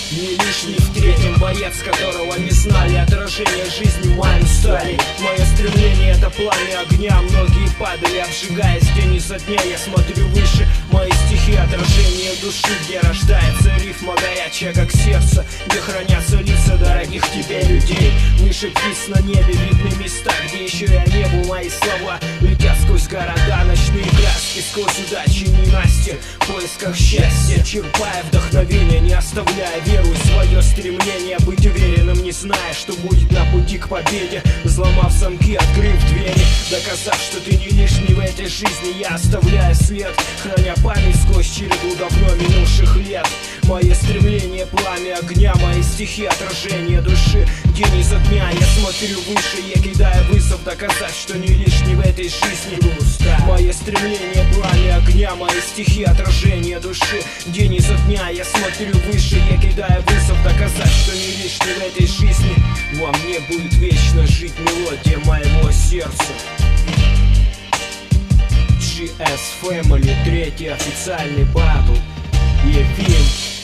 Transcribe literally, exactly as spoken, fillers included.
Не лишний в третьем боец, которого не знали. Отражение жизни моим стали. Мое стремление — это пламя огня. Многие падали, обжигаясь день изо дня. Я смотрю выше, мои стихи — отражение души, где рождается рифма горячая, как сердце, где хранятся лица дорогих тебе людей. Выше птиц на небе видны места, где еще я не был. Мои слова летят сквозь города, ночные краски, сквозь удачи ненастья, в поисках счастья, черпая вдохновение, не оставляя веру и свое стремление быть уверенным, не зная, что будет на пути к победе. Взломав замки, открыв двери, доказав, что ты не лишний в этой жизни, я оставляю след, храня память сквозь череду давно минувших лет. Мое стремление — пламя огня, мои стихи — отражение души. День изо дня я смотрю выше, я кидаю вызов, доказать, что не лишний в этой жизни. Мое стремление — пламя огня, мои стихи — отражение души. День изо дня я смотрю выше, я кидаю вызов, доказать, что не лишний в этой жизни. Во мне будет вечно жить мелодия моего сердца. джи эс Family, третий официальный батл. Ефим.